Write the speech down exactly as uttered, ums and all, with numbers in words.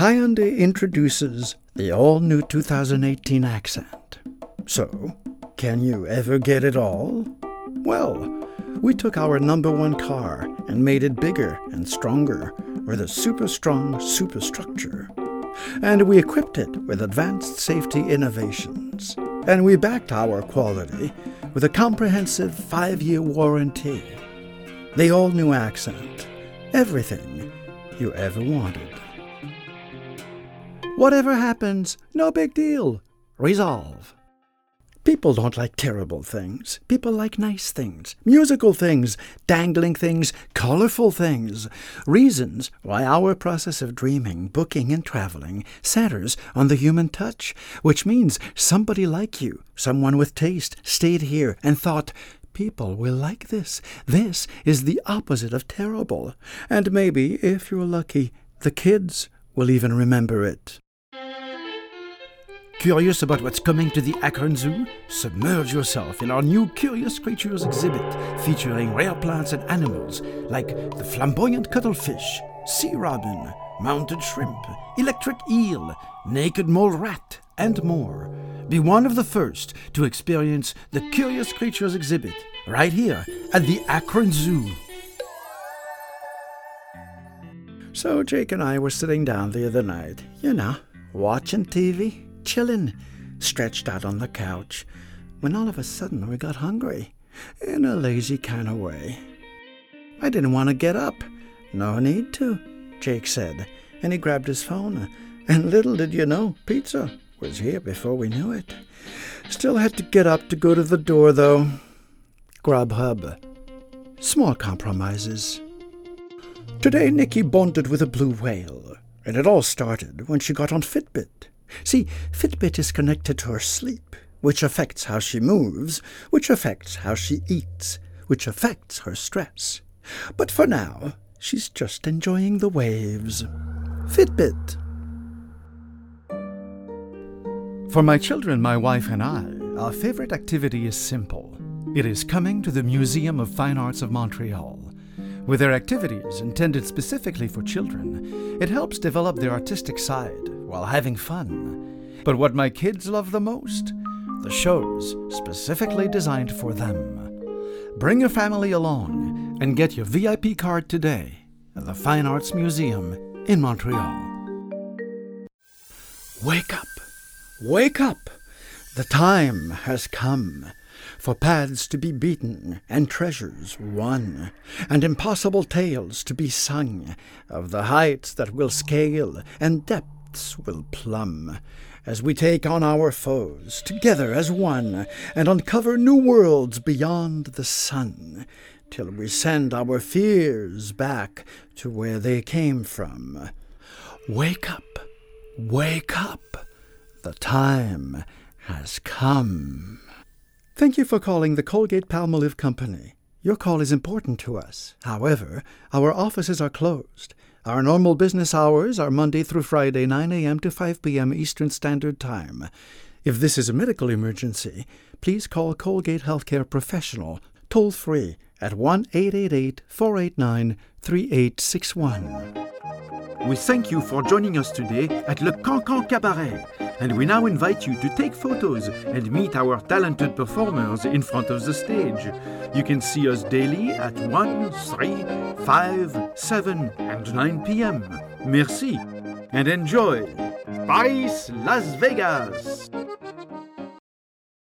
Hyundai introduces the all-new two thousand eighteen Accent. So, can you ever get it all? Well, we took our number one car and made it bigger and stronger with a super strong superstructure. And we equipped it with advanced safety innovations. And we backed our quality with a comprehensive five-year warranty. The all-new Accent. Everything you ever wanted. Whatever happens, no big deal. Resolve. People don't like terrible things. People like nice things, musical things, dangling things, colorful things. Reasons why our process of dreaming, booking, and traveling centers on the human touch, which means somebody like you, someone with taste, stayed here and thought, people will like this. This is the opposite of terrible. And maybe, if you're lucky, the kids will even remember it. Curious about what's coming to the Akron Zoo? Submerge yourself in our new Curious Creatures exhibit featuring rare plants and animals like the flamboyant cuttlefish, sea robin, mounted shrimp, electric eel, naked mole rat, and more. Be one of the first to experience the Curious Creatures exhibit right here at the Akron Zoo. So Jake and I were sitting down the other night, you know, watching T V. Chillin', stretched out on the couch, when all of a sudden we got hungry, in a lazy kind of way. I didn't want to get up. No need to, Jake said, and he grabbed his phone. And little did you know, pizza was here before we knew it. Still had to get up to go to the door, though. Grubhub. Small compromises. Today Nikki bonded with a blue whale, and it all started when she got on Fitbit. See, Fitbit is connected to her sleep, which affects how she moves, which affects how she eats, which affects her stress. But for now, she's just enjoying the waves. Fitbit. For my children, my wife, and I, our favorite activity is simple. It is coming to the Museum of Fine Arts of Montreal. With their activities intended specifically for children, it helps develop their artistic side while having fun. But what my kids love the most? The shows specifically designed for them. Bring your family along and get your V I P card today at the Fine Arts Museum in Montreal. Wake up! Wake up! The time has come for paths to be beaten and treasures won, and impossible tales to be sung of the heights that we'll scale and depths we'll plumb, as we take on our foes together as one and uncover new worlds beyond the sun, till we send our fears back to where they came from. Wake up! Wake up! The time has come. Thank you for calling the Colgate-Palmolive Company. Your call is important to us. However, our offices are closed. Our normal business hours are Monday through Friday, nine a.m. to five p.m. Eastern Standard Time. If this is a medical emergency, please call Colgate Healthcare Professional, toll-free at one eight eight eight, four eight nine, three eight six one. We thank you for joining us today at Le Cancan Cabaret, and we now invite you to take photos and meet our talented performers in front of the stage. You can see us daily at one, three, five, seven, and nine p.m. Merci, and enjoy Paris, Las Vegas!